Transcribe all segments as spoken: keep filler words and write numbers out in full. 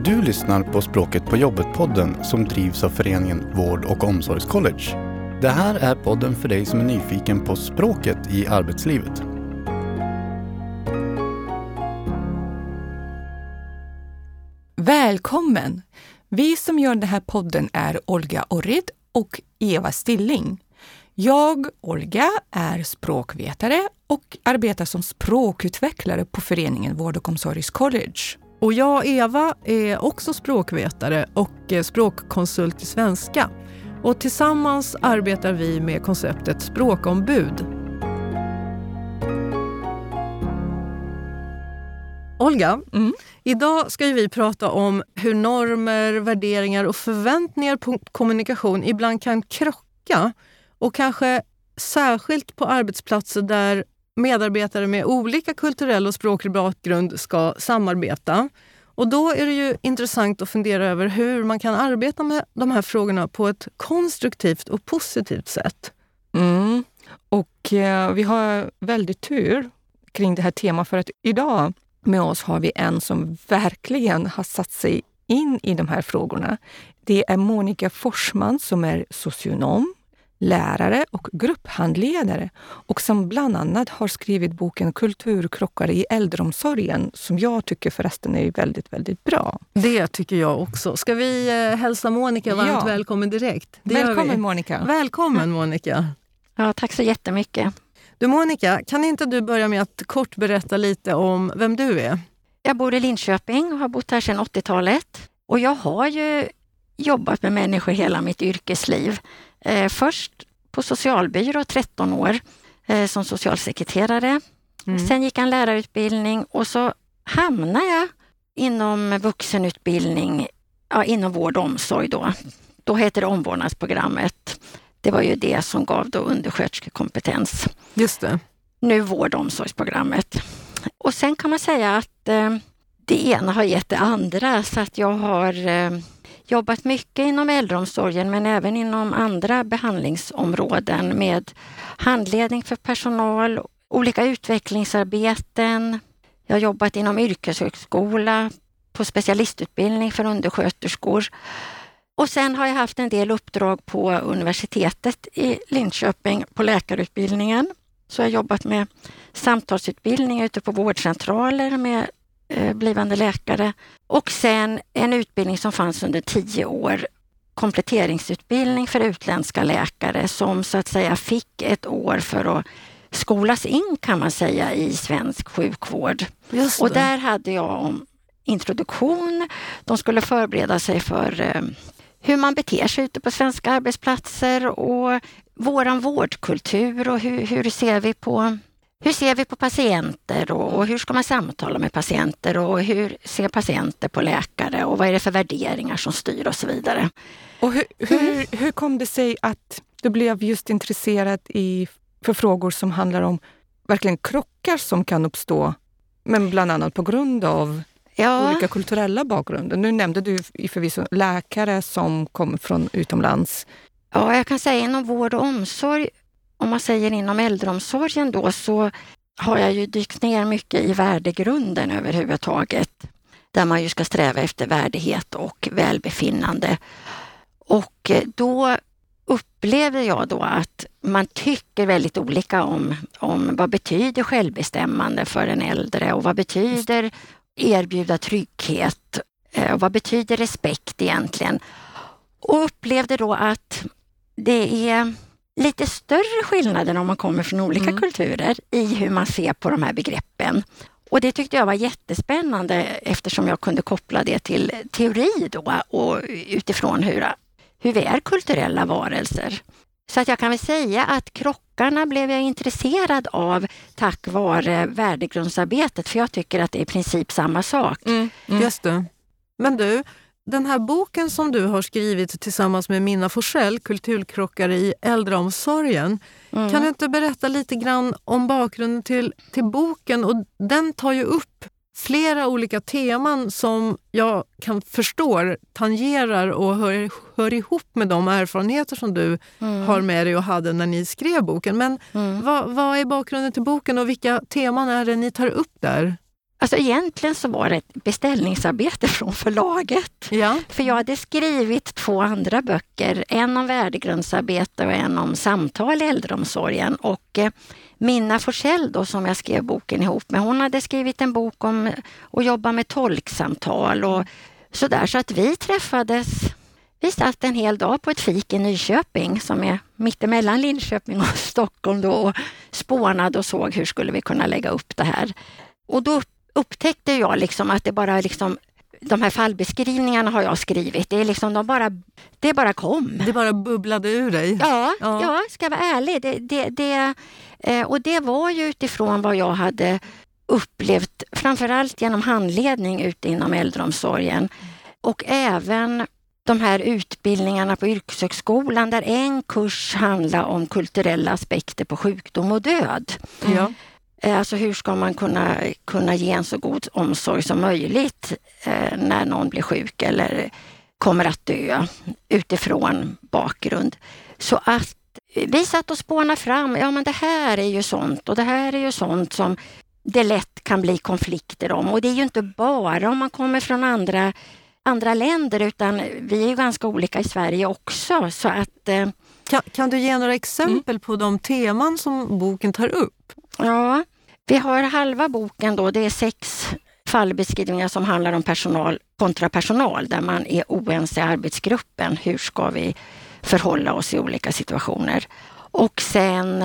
Du lyssnar på Språket på jobbet-podden som drivs av föreningen Vård- och omsorgscollege. Det här är podden för dig som är nyfiken på språket i arbetslivet. Välkommen! Vi som gör den här podden är Olga Orrid och Eva Stilling. Jag, Olga, är språkvetare och arbetar som språkutvecklare på föreningen Vård- och omsorgscollege. Och jag, Eva, är också språkvetare och språkkonsult i svenska. Och tillsammans arbetar vi med konceptet språkombud. Olga, mm. idag ska vi prata om hur normer, värderingar och förväntningar på kommunikation ibland kan krocka. Och kanske särskilt på arbetsplatser där medarbetare med olika kulturell och språklig bakgrund ska samarbeta. Och då är det ju intressant att fundera över hur man kan arbeta med de här frågorna på ett konstruktivt och positivt sätt. Mm. Och eh, vi har väldigt tur kring det här temat, för att idag med oss har vi en som verkligen har satt sig in i de här frågorna. Det är Monica Forsman som är socionom, lärare och grupphandledare och som bland annat har skrivit boken Kulturkrockar i äldreomsorgen, som jag tycker förresten är väldigt, väldigt bra. Det tycker jag också. Ska vi eh, hälsa Monica varmt ja. välkommen direkt? Det välkommen Monica. Välkommen Monica. Ja, tack så jättemycket. Du Monica, kan inte du börja med att kort berätta lite om vem du är? Jag bor i Linköping och har bott här sedan åttiotalet. Och jag har ju jobbat med människor hela mitt yrkesliv. Eh, först på socialbyrå tretton år eh, som socialsekreterare. Mm. Sen gick jag en lärarutbildning och så hamnade jag inom vuxenutbildning, ja, inom vård och omsorg då. Då heter det omvårdnadsprogrammet. Det var ju det som gav då undersköterskekompetens. Just det. Nu vård- och omsorgsprogrammet. Och sen kan man säga att eh, det ena har gett det andra, så att jag har eh, jobbat mycket inom äldreomsorgen men även inom andra behandlingsområden med handledning för personal, olika utvecklingsarbeten. Jag har jobbat inom yrkeshögskola, på specialistutbildning för undersköterskor. Och sen har jag haft en del uppdrag på universitetet i Linköping på läkarutbildningen. Så jag har jobbat med samtalsutbildning ute på vårdcentraler med eh, blivande läkare. Och sen en utbildning som fanns under tio år, kompletteringsutbildning för utländska läkare som så att säga fick ett år för att skolas in, kan man säga, i svensk sjukvård. Och där hade jag om introduktion. De skulle förbereda sig för eh, hur man beter sig ute på svenska arbetsplatser och våran vårdkultur och hur, hur ser vi på hur ser vi på patienter och, och hur ska man samtala med patienter och hur ser patienter på läkare och vad är det för värderingar som styr och så vidare. Och hur, hur, hur kom det sig att du blev just intresserad i, för frågor som handlar om verkligen krockar som kan uppstå, men bland annat på grund av Ja. olika kulturella bakgrunder? Nu nämnde du i förvisso läkare som kommer från utomlands. Ja, jag kan säga inom vård och omsorg, om man säger inom äldreomsorgen då, så har jag ju dykt ner mycket i värdegrunden överhuvudtaget. Där man ju ska sträva efter värdighet och välbefinnande. Och då upplevde jag då att man tycker väldigt olika om, om vad betyder självbestämmande för en äldre och vad betyder erbjuda trygghet och vad betyder respekt egentligen. Och upplevde då att det är lite större skillnader om man kommer från olika mm. kulturer i hur man ser på de här begreppen. Och det tyckte jag var jättespännande eftersom jag kunde koppla det till teori då och utifrån hur, hur vi är kulturella varelser. Så att jag kan väl säga att krockarna blev jag intresserad av tack vare värdegrundsarbetet, för jag tycker att det är i princip samma sak. Mm, mm. Just det. Men du, den här boken som du har skrivit tillsammans med Minna Forsell, Kulturkrockar i äldreomsorgen, mm. kan du inte berätta lite grann om bakgrunden till, till boken? Och den tar ju upp flera olika teman som jag kan förstå tangerar och hör, hör ihop med de erfarenheter som du mm. har med dig och hade när ni skrev boken. Men mm. vad, vad är bakgrunden till boken och vilka teman är det ni tar upp där? Alltså egentligen så var det ett beställningsarbete från förlaget. Ja. För jag hade skrivit två andra böcker, en om värdegrundsarbete och en om samtal i äldreomsorgen. Och eh, Minna Forsell då, som jag skrev boken ihop med, hon hade skrivit en bok om att jobba med tolksamtal och sådär. Så att vi träffades, vi satt en hel dag på ett fik i Nyköping som är mittemellan Linköping och Stockholm då, och spånade och såg hur skulle vi kunna lägga upp det här. Och då upptäckte jag liksom att det bara liksom, de här fallbeskrivningarna har jag skrivit. Det är liksom, de bara, det bara kom. Det bara bubblade ur dig. Ja, Ja. ja ska jag vara ärlig. Det, det, det, eh, och det var ju utifrån vad jag hade upplevt, framförallt genom handledning ute inom äldreomsorgen. Och även de här utbildningarna på yrkeshögskolan där en kurs handlar om kulturella aspekter på sjukdom och död. Ja. Alltså hur ska man kunna, kunna ge en så god omsorg som möjligt eh, när någon blir sjuk eller kommer att dö utifrån bakgrund. Så att vi satt och spånade fram, ja men det här är ju sånt och det här är ju sånt som det lätt kan bli konflikter om. Och det är ju inte bara om man kommer från andra, andra länder, utan vi är ju ganska olika i Sverige också. Så att, eh, Kan, kan du ge några exempel mm. på de teman som boken tar upp? Ja, vi har halva boken då, det är sex fallbeskrivningar som handlar om personal kontra personal, där man är oense i arbetsgruppen. Hur ska vi förhålla oss i olika situationer? Och sen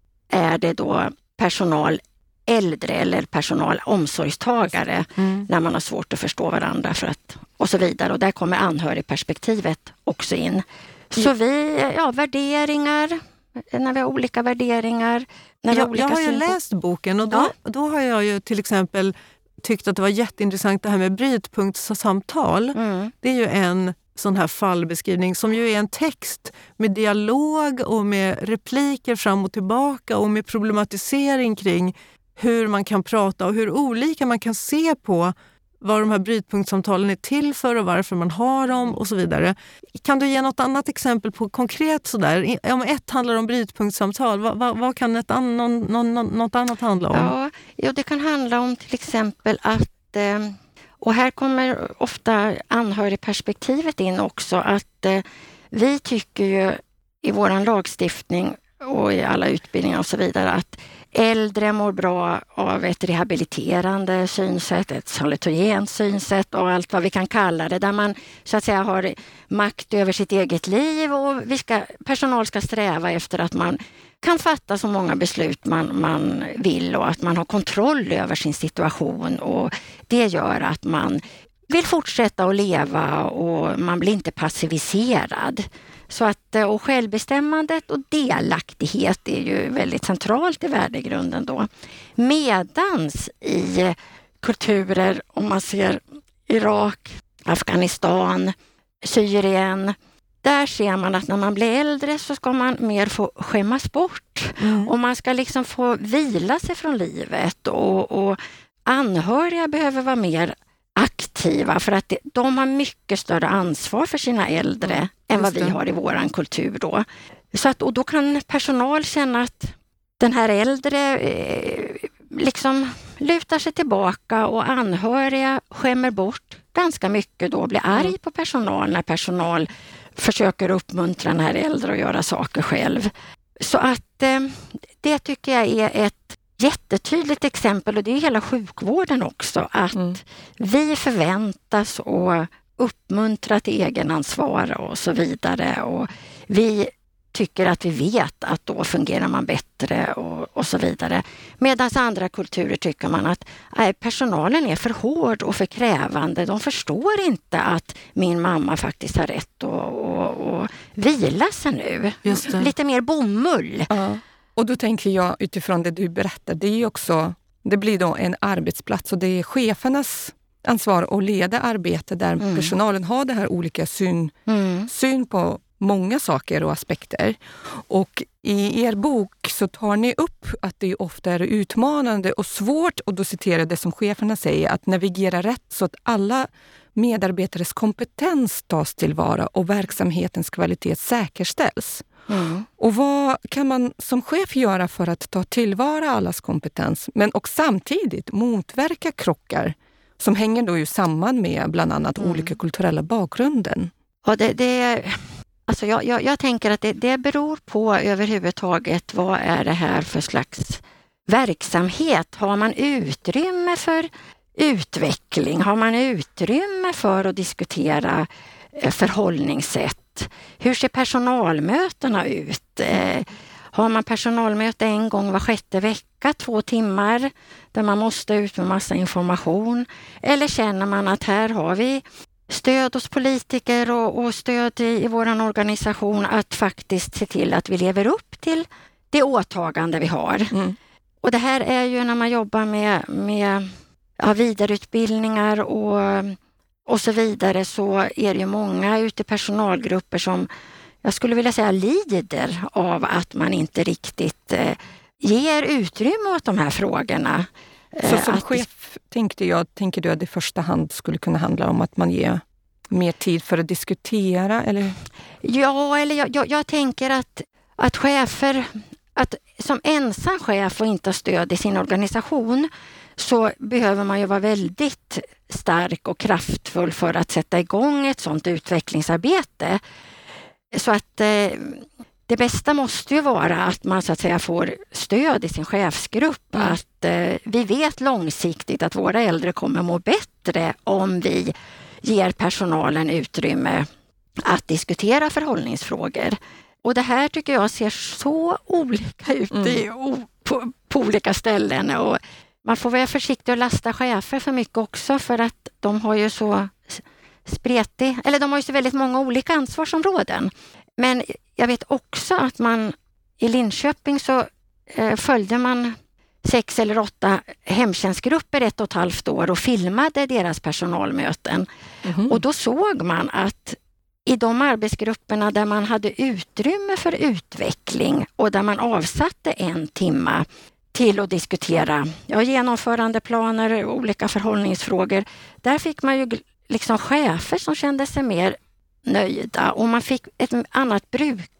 är det då personal äldre eller personal omsorgstagare mm. när man har svårt att förstå varandra för att, och så vidare. Och där kommer anhörigperspektivet också in. Så vi, ja, värderingar, när vi har olika värderingar. När vi har jag, olika jag har ju synpunkter. läst boken och då, Ja. då har jag ju till exempel tyckt att det var jätteintressant det här med brytpunktssamtal. Mm. Det är ju en sån här fallbeskrivning som ju är en text med dialog och med repliker fram och tillbaka och med problematisering kring hur man kan prata och hur olika man kan se på vad de här brytpunktssamtalen är till för och varför man har dem och så vidare. Kan du ge något annat exempel på konkret sådär? Om ett handlar om brytpunktssamtal, vad, vad, vad kan ett an, någon, någon, något annat handla om? Ja, ja, det kan handla om till exempel att, och här kommer ofta anhörigperspektivet in också, att vi tycker ju i våran lagstiftning och i alla utbildningar och så vidare att äldre mår bra av ett rehabiliterande synsätt, ett salutogen synsätt och allt vad vi kan kalla det, där man så att säga har makt över sitt eget liv och vi ska, personal ska sträva efter att man kan fatta så många beslut man, man vill och att man har kontroll över sin situation, och det gör att man vill fortsätta att leva och man blir inte passiviserad. Så att, och självbestämmandet och delaktighet är ju väldigt centralt i värdegrunden då. Medans i kulturer, om man ser Irak, Afghanistan, Syrien, där ser man att när man blir äldre så ska man mer få skämmas bort. Mm. Och man ska liksom få vila sig från livet och, och anhöriga behöver vara mer aktiva för att de har mycket större ansvar för sina äldre mm, än vad vi har i våran kultur då. Så att, och då kan personal känna att den här äldre eh, liksom lutar sig tillbaka och anhöriga skämmer bort ganska mycket då, blir arg på personal när personal försöker uppmuntra den här äldre att göra saker själv. Så att eh, det tycker jag är ett jättetydligt exempel, och det är hela sjukvården också, att mm. vi förväntas och uppmuntra till egenansvar och så vidare, och vi tycker att vi vet att då fungerar man bättre och, och så vidare. Medan andra kulturer tycker man att nej, personalen är för hård och för krävande. De förstår inte att min mamma faktiskt har rätt att och, och vila sig nu. Just det. Lite mer bomull. Ja. Och då tänker jag utifrån det du berättar, det är ju också, det blir då en arbetsplats och det är chefernas ansvar att leda arbete där mm. personalen har det här olika syn, mm. syn på många saker och aspekter. Och i er bok så tar ni upp att det ofta är utmanande och svårt, och då citerar jag det som cheferna säger, att navigera rätt så att alla medarbetares kompetens tas tillvara och verksamhetens kvalitet säkerställs. Mm. Och vad kan man som chef göra för att ta tillvara allas kompetens, men och samtidigt motverka krockar som hänger då ju samman med bland annat mm. olika kulturella bakgrunden? Ja, det, det, alltså jag, jag, jag tänker att det, det beror på överhuvudtaget vad är det här för slags verksamhet. Har man utrymme för utveckling? Har man utrymme för att diskutera förhållningssätt? Hur ser personalmötena ut? Har man personalmöte en gång var sjätte vecka, två timmar, där man måste ut med massa information? Eller känner man att här har vi stöd hos politiker och, och stöd i, i vår organisation att faktiskt se till att vi lever upp till det åtagande vi har? Mm. Och det här är ju när man jobbar med, med ja, vidareutbildningar och, och så vidare, så är det ju många ute i personalgrupper som jag skulle vilja säga lider av att man inte riktigt eh, ger utrymme åt de här frågorna. Så som att chef tänkte jag, tänker du att det i första hand skulle kunna handla om att man ger mer tid för att diskutera? Eller? Ja, eller jag, jag, jag tänker att, att chefer, att som ensam chef och inte ha stöd i sin organisation, så behöver man ju vara väldigt stark och kraftfull för att sätta igång ett sådant utvecklingsarbete. Så att eh, det bästa måste ju vara att man så att säga får stöd i sin chefsgrupp. Mm. Att eh, vi vet långsiktigt att våra äldre kommer må bättre om vi ger personalen utrymme att diskutera förhållningsfrågor. Och det här tycker jag ser så olika ut mm. i, o, på, på olika ställen. Och man får vara försiktig och lasta chefer för mycket också, för att de har ju så spretig, eller de har ju så väldigt många olika ansvarsområden. Men jag vet också att man i Linköping så eh, följde man sex eller åtta hemtjänstgrupper ett och ett halvt år och filmade deras personalmöten. Mm-hmm. Och då såg man att i de arbetsgrupperna där man hade utrymme för utveckling och där man avsatte en timma till att diskutera ja, genomförandeplaner och olika förhållningsfrågor, där fick man ju liksom chefer som kände sig mer nöjda och man fick ett annat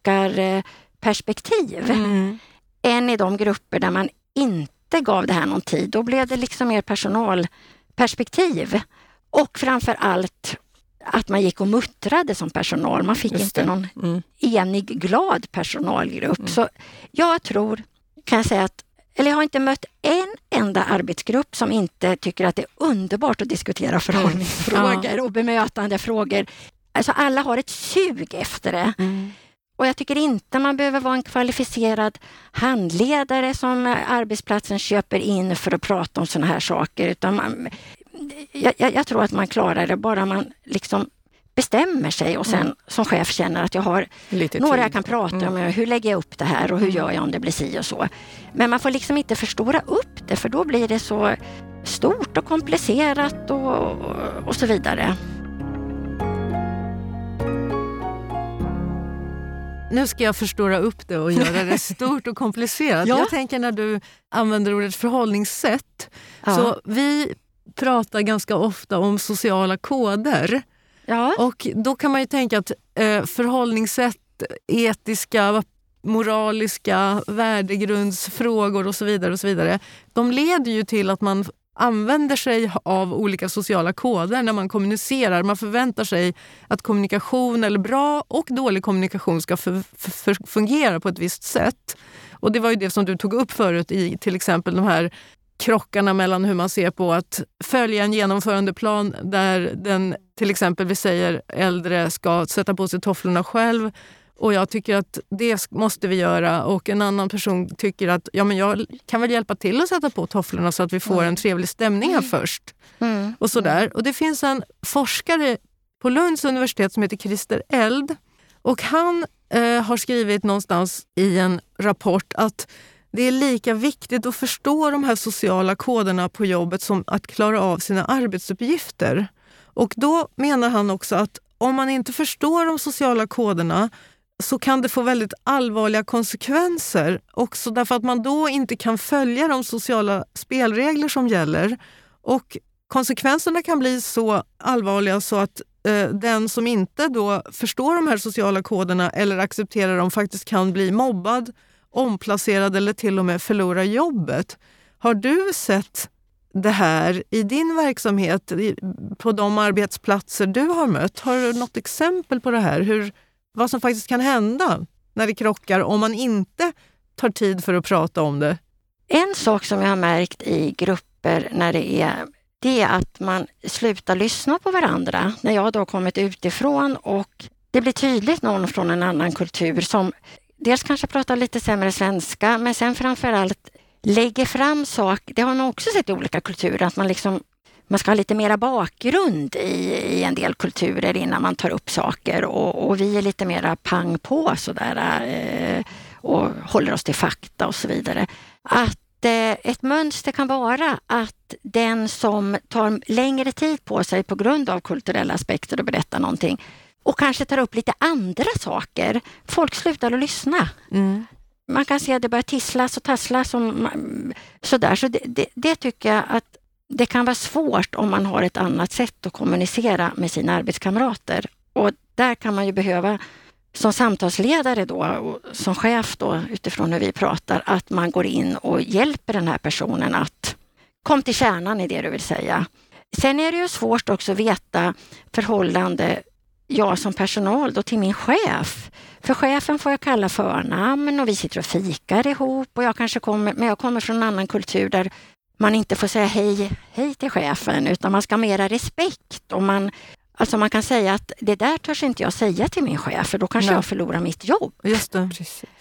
brukarperspektiv mm. än i de grupper där man inte gav det här någon tid. Då blev det liksom mer personalperspektiv och framför allt att man gick och muttrade som personal. Man fick inte någon mm. enig, glad personalgrupp. Mm. Så jag tror, kan jag säga att eller jag har inte mött en enda arbetsgrupp som inte tycker att det är underbart att diskutera förhållningsfrågor mm. ja. och bemötande frågor. Alltså alla har ett sug efter det. Mm. Och jag tycker inte man behöver vara en kvalificerad handledare som arbetsplatsen köper in för att prata om såna här saker. Utan man, jag, jag tror att man klarar det bara man liksom bestämmer sig och sen mm. som chef känner att jag har lite några tid. Jag kan prata mm. om. Hur lägger jag upp det här och hur gör jag om det blir si och så. Men man får liksom inte förstora upp det, för då blir det så stort och komplicerat och, och så vidare. Nu ska jag förstora upp det och göra det stort och komplicerat. ja. Jag tänker när du använder ordet förhållningssätt. Ja. Så vi pratar ganska ofta om sociala koder. Ja. Och då kan man ju tänka att eh, förhållningssätt, etiska, moraliska, värdegrundsfrågor och så vidare och så vidare. De leder ju till att man använder sig av olika sociala koder när man kommunicerar. Man förväntar sig att kommunikation eller bra och dålig kommunikation ska för, för, för fungera på ett visst sätt. Och det var ju det som du tog upp förut i till exempel de här krockarna mellan hur man ser på att följa en genomförandeplan där den till exempel vi säger äldre ska sätta på sig tofflorna själv. Och jag tycker att det måste vi göra. Och en annan person tycker att ja, men jag kan väl hjälpa till att sätta på tofflorna så att vi får mm. en trevlig stämning här först. Mm. Och sådär. Och det finns en forskare på Lunds universitet som heter Christer Eld. Och han eh, har skrivit någonstans i en rapport att det är lika viktigt att förstå de här sociala koderna på jobbet som att klara av sina arbetsuppgifter. Och då menar han också att om man inte förstår de sociala koderna så kan det få väldigt allvarliga konsekvenser. Också därför att man då inte kan följa de sociala spelregler som gäller. Och konsekvenserna kan bli så allvarliga så att eh, den som inte då förstår de här sociala koderna eller accepterar dem faktiskt kan bli mobbad, omplacerad eller till och med förlora jobbet. Har du sett det här i din verksamhet, på de arbetsplatser du har mött? Har du något exempel på det här? Hur, vad som faktiskt kan hända när det krockar om man inte tar tid för att prata om det? En sak som jag har märkt i grupper när det är, det är att man slutar lyssna på varandra. När jag då har kommit utifrån och det blir tydligt någon från en annan kultur som dels kanske pratar lite sämre svenska, men sen framförallt lägger fram saker. Det har man också sett i olika kulturer, att man liksom man ska ha lite mera bakgrund i, i en del kulturer innan man tar upp saker, och, och vi är lite mera pang på sådär eh, och håller oss till fakta och så vidare. Att eh, ett mönster kan vara att den som tar längre tid på sig på grund av kulturella aspekter och berättar någonting och kanske tar upp lite andra saker, folk slutar att lyssna. Mm. Man kan se att det börjar tisslas och tasslas som, sådär. Så det, det, det tycker jag att det kan vara svårt om man har ett annat sätt att kommunicera med sina arbetskamrater. Och där kan man ju behöva som samtalsledare då, och som chef då, utifrån hur vi pratar, att man går in och hjälper den här personen att kom till kärnan i det du vill säga. Sen är det ju svårt också att veta förhållande jag som personal då till min chef. För chefen får jag kalla förnamn och vi sitter och fikar ihop, och jag kanske kommer, men jag kommer från en annan kultur där man inte får säga hej, hej till chefen, utan man ska ha mera respekt. Och man, alltså man kan säga att det där törs inte jag säga till min chef, för då kanske Nej. jag förlorar mitt jobb. Just det.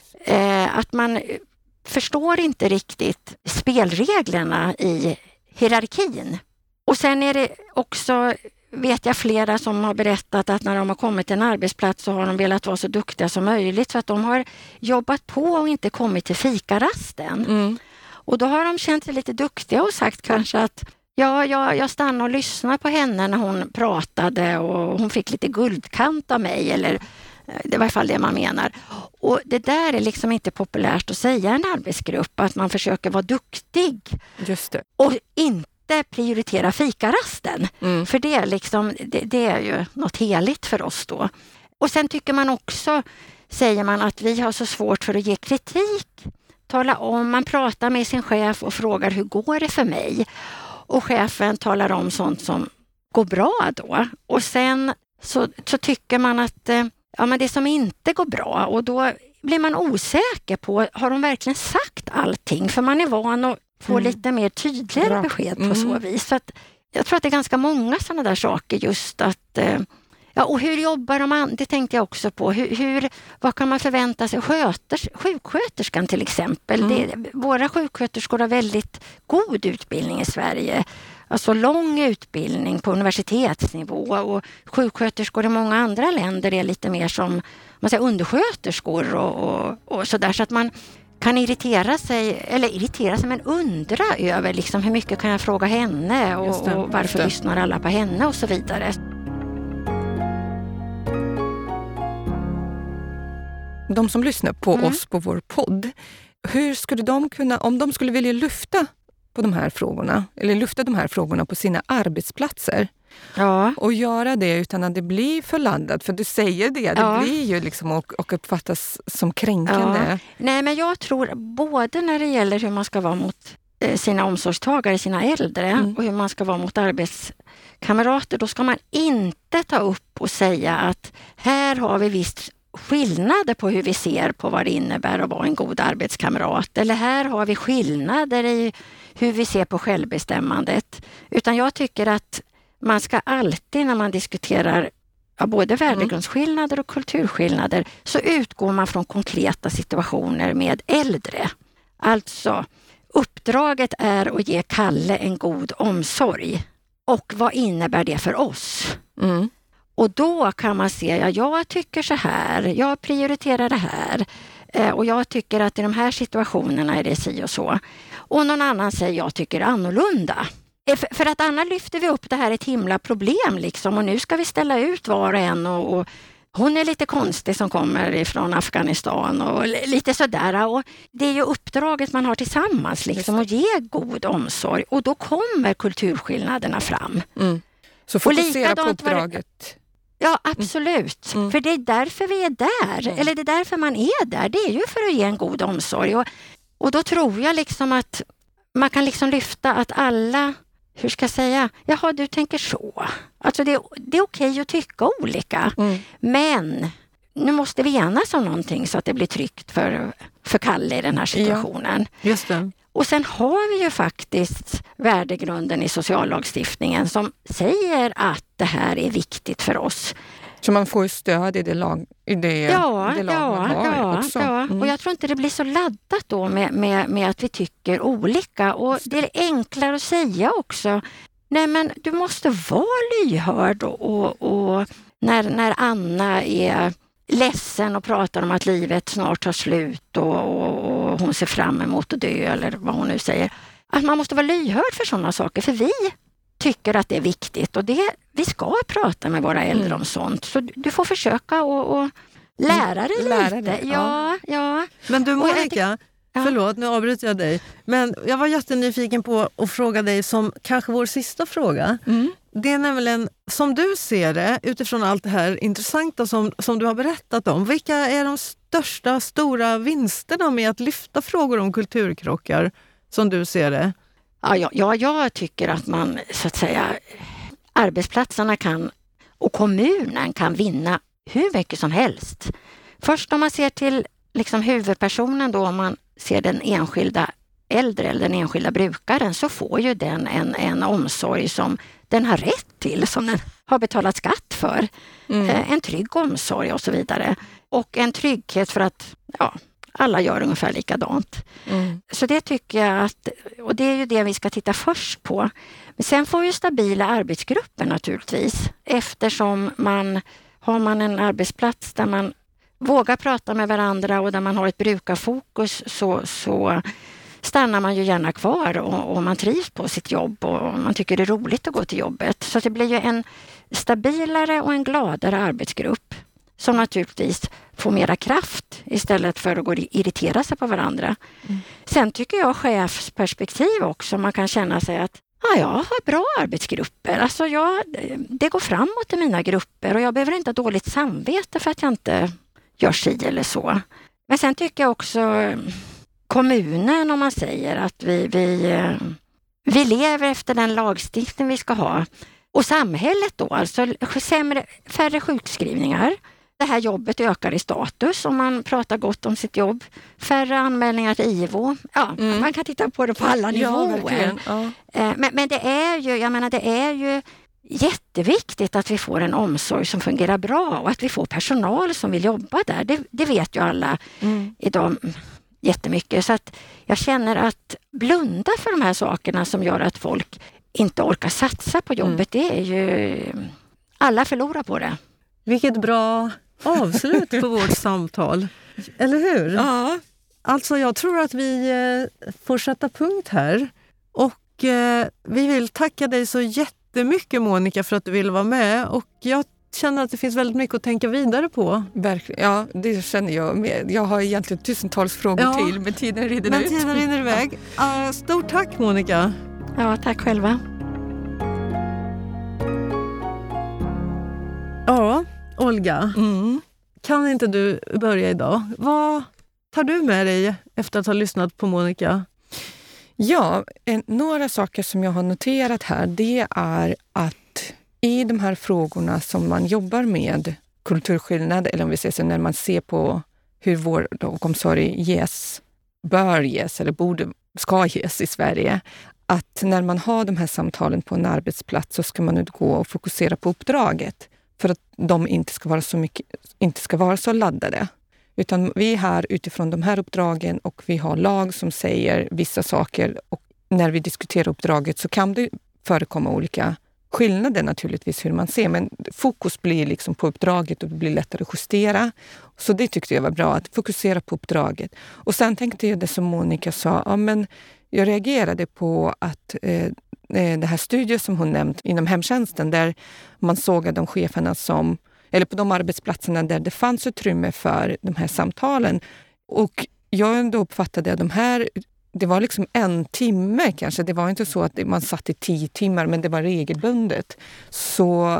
Eh, att man förstår inte riktigt spelreglerna i hierarkin. Och sen är det också, vet jag flera som har berättat att när de har kommit till en arbetsplats så har de velat vara så duktiga som möjligt, så att de har jobbat på och inte kommit till fikarasten. Mm. Och då har de känt sig lite duktiga och sagt kanske att ja, jag, jag stannade och lyssnade på henne när hon pratade och hon fick lite guldkant av mig, eller det var i alla fall det man menar. Och det där är liksom inte populärt att säga i en arbetsgrupp, att man försöker vara duktig. Just det. Och inte prioritera fikarasten. Mm. För det, liksom, det, det är ju något heligt för oss då. Och sen tycker man också, säger man, att vi har så svårt för att ge kritik. Tala om, man pratar med sin chef och frågar hur går det för mig? Och chefen talar om sånt som går bra då. Och sen så, så tycker man att ja, men det som inte går bra, och då blir man osäker på, har de verkligen sagt allting? För man är van att få mm. lite mer tydligare bra. besked på mm. så vis. Så att jag tror att det är ganska många sådana där saker, just att ja, och hur jobbar de? Det tänkte jag också på. Hur, hur, vad kan man förvänta sig? Sköters, sjuksköterskan till exempel. Mm. Det, våra sjuksköterskor har väldigt god utbildning i Sverige. Alltså lång utbildning på universitetsnivå. Och sjuksköterskor i många andra länder är lite mer som man säger, undersköterskor och, och, och sådär. Så att man kan irritera sig, eller irritera sig, men undra över liksom, hur mycket kan jag fråga henne och, det, och varför lyssnar alla på henne och så vidare. De som lyssnar på mm. oss på vår podd, hur skulle de kunna, om de skulle vilja lyfta på de här frågorna, eller lyfta de här frågorna på sina arbetsplatser, ja. och göra det utan att det blir för laddat, för du säger det, det ja. blir ju liksom och, och uppfattas som kränkande. Ja. Nej, men jag tror både när det gäller hur man ska vara mot eh, sina omsorgstagare, sina äldre, mm. och hur man ska vara mot arbetskamrater, då ska man inte ta upp och säga att här har vi visst skillnader på hur vi ser på vad det innebär att vara en god arbetskamrat. Eller här har vi skillnader i hur vi ser på självbestämmandet. Utan jag tycker att man ska alltid, när man diskuterar ja, både värdegrundsskillnader och kulturskillnader, så utgår man från konkreta situationer med äldre. Alltså, uppdraget är att ge Kalle en god omsorg. Och vad innebär det för oss? Mm. Och då kan man se, ja, jag tycker så här, jag prioriterar det här. Eh, och jag tycker att i de här situationerna är det si och så. Och någon annan säger, jag tycker annorlunda. Eh, för, för att annars lyfter vi upp det här ett himla problem liksom. Och nu ska vi ställa ut var och en. Och, och hon är lite konstig som kommer ifrån Afghanistan. Och lite sådär. Och det är ju uppdraget man har tillsammans liksom. Att ge god omsorg. Och då kommer kulturskillnaderna fram. Mm. Så fokusera på uppdraget. Ja, absolut. Mm. För det är därför vi är där. Mm. Eller det är därför man är där. Det är ju för att ge en god omsorg. Och, och då tror jag liksom att man kan liksom lyfta att alla, hur ska jag säga, jaha, du tänker så. Alltså det, det är okej att tycka olika. Mm. Men nu måste vi enas om någonting så att det blir tryggt för, för Kalle i den här situationen. Ja, just det. Och sen har vi ju faktiskt värdegrunden i sociallagstiftningen som säger att det här är viktigt för oss. Så man får ju stöd i det lag, i det, ja, det lag ja, man har ja, också. Ja. Mm. Och jag tror inte det blir så laddat då med, med, med att vi tycker olika. Och det är enklare att säga också. Nej, men du måste vara lyhörd och, och, och när, när Anna är ledsen och pratar om att livet snart tar slut och, och, och hon ser fram emot att dö eller vad hon nu säger. Att man måste vara lyhörd för sådana saker, för vi tycker att det är viktigt och det, vi ska prata med våra äldre om sånt. Så du, du får försöka och, och lära dig lära lite. Det, ja, ja. ja. Men du Monica, ja. förlåt nu avbryter jag dig. Men jag var jättenyfiken på att fråga dig som kanske vår sista fråga. Mm. Det är nämligen, som du ser det, utifrån allt det här intressanta som, som du har berättat om. Vilka är de största, stora vinsterna med att lyfta frågor om kulturkrockar som du ser det? Ja, ja, ja, jag tycker att man, så att säga, arbetsplatserna kan och kommunen kan vinna hur mycket som helst. Först om man ser till liksom huvudpersonen då, om man ser den enskilda äldre eller den enskilda brukaren, så får ju den en, en omsorg som den har rätt till, som den har betalat skatt för. Mm. Eh, en trygg omsorg och så vidare. Och en trygghet för att ja, alla gör ungefär likadant. Mm. Så det tycker jag att, och det är ju det vi ska titta först på. Men sen får ju stabila arbetsgrupper naturligtvis, eftersom man har man en arbetsplats där man vågar prata med varandra och där man har ett brukarfokus, så, så stannar man ju gärna kvar och, och man trivs på sitt jobb och man tycker det är roligt att gå till jobbet. Så det blir ju en stabilare och en gladare arbetsgrupp som naturligtvis får mera kraft istället för att gå och irritera sig på varandra. Mm. Sen tycker jag chefsperspektiv också, man kan känna sig att ja, jag har bra arbetsgrupper. Alltså jag, det går framåt i mina grupper och jag behöver inte ha dåligt samvete för att jag inte gör si eller så. Men sen tycker jag också kommunen, om man säger att vi, vi, vi lever efter den lagstiftning vi ska ha. Och samhället då, alltså sämre, färre sjukskrivningar. Det här jobbet ökar i status om man pratar gott om sitt jobb. Färre anmälningar till I V O. Ja, mm. Man kan titta på det på alla nivåer. Ja, ja. Men, men det är ju, jag menar, det är ju jätteviktigt att vi får en omsorg som fungerar bra och att vi får personal som vill jobba där. Det, det vet ju alla mm. idag jättemycket. Så att jag känner att blunda för de här sakerna som gör att folk inte orkar satsa på jobbet, mm. det är ju, alla förlorar på det. Vilket bra avslut på vårt samtal. Eller hur? Ja. Alltså jag tror att vi eh, får sätta punkt här. Och eh, vi vill tacka dig så jättemycket, Monica, för att du ville vara med. Och jag känner att det finns väldigt mycket att tänka vidare på. Verkligen. Ja, det känner jag med. Jag har egentligen tusentals frågor ja, till, men tiden rinner men ut. Men tiden rinner iväg. Uh, stort tack, Monica. Ja, tack själva. Ja, Olga. Mm. Kan inte du börja idag? Vad tar du med dig efter att ha lyssnat på Monica? Ja, en, några saker som jag har noterat här, det är att i de här frågorna som man jobbar med kulturskillnad, eller om vi säger så, när man ser på hur vård och omsorg ges, bör ges eller borde, ska ges i Sverige, att när man har de här samtalen på en arbetsplats så ska man utgå och fokusera på uppdraget för att de inte ska vara så mycket, inte ska vara så laddade. Utan vi är här utifrån de här uppdragen och vi har lag som säger vissa saker, och när vi diskuterar uppdraget så kan det förekomma olika skillnader naturligtvis hur man ser, men fokus blir liksom på uppdraget och det blir lättare att justera. Så det tyckte jag var bra, att fokusera på uppdraget. Och sen tänkte jag det som Monica sa, ja, men jag reagerade på att eh, det här studier som hon nämnt inom hemtjänsten, där man såg de cheferna som, eller på de arbetsplatserna där det fanns utrymme för de här samtalen. Och jag ändå uppfattade att de här, det var liksom en timme kanske. Det var inte så att man satt i tio timmar, men det var regelbundet. Så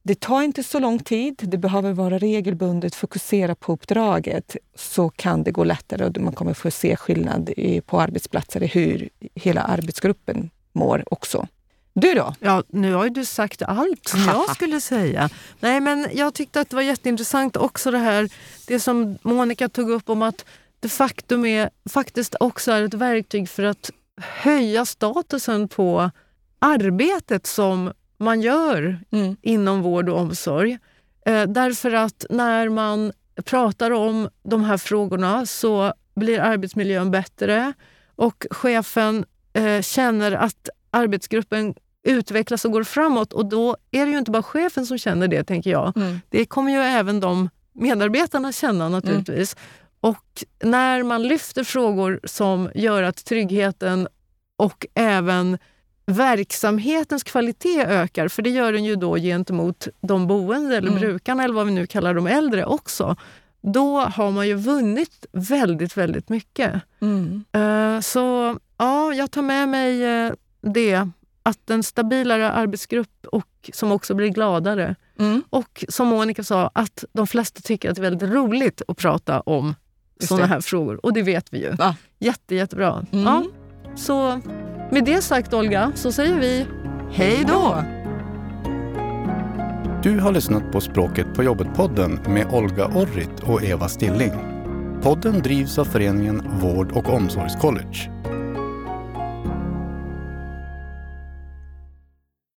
Det tar inte så lång tid, det behöver vara regelbundet, fokusera på uppdraget, så kan det gå lättare och man kommer få se skillnad på arbetsplatser i hur hela arbetsgruppen mår också. Du då? Ja, nu har ju du sagt allt som jag skulle säga. Nej, men jag tyckte att det var jätteintressant också det här, det som Monica tog upp om att det faktum är faktiskt också är ett verktyg för att höja statusen på arbetet som man gör mm. inom vård och omsorg. Eh, därför att när man pratar om de här frågorna så blir arbetsmiljön bättre och chefen eh, känner att arbetsgruppen utvecklas och går framåt, och då är det ju inte bara chefen som känner det, tänker jag. Mm. Det kommer ju även de medarbetarna känna naturligtvis. Mm. Och när man lyfter frågor som gör att tryggheten och även verksamhetens kvalitet ökar, för det gör den ju då gentemot de boende eller mm. brukarna eller vad vi nu kallar de äldre också, då har man ju vunnit väldigt, väldigt mycket. Mm. Uh, så ja, jag tar med mig uh, det, att en stabilare arbetsgrupp och som också blir gladare. Mm. Och som Monica sa, att de flesta tycker att det är väldigt roligt att prata om sådana här frågor. Och det vet vi ju. Va? Jätte, jättebra. Mm. Ja. Så med det sagt, Olga, så säger vi hej då! Du har lyssnat på Språket på jobbet-podden med Olga Orrit och Eva Stilling. Podden drivs av föreningen Vård- och omsorgscollege.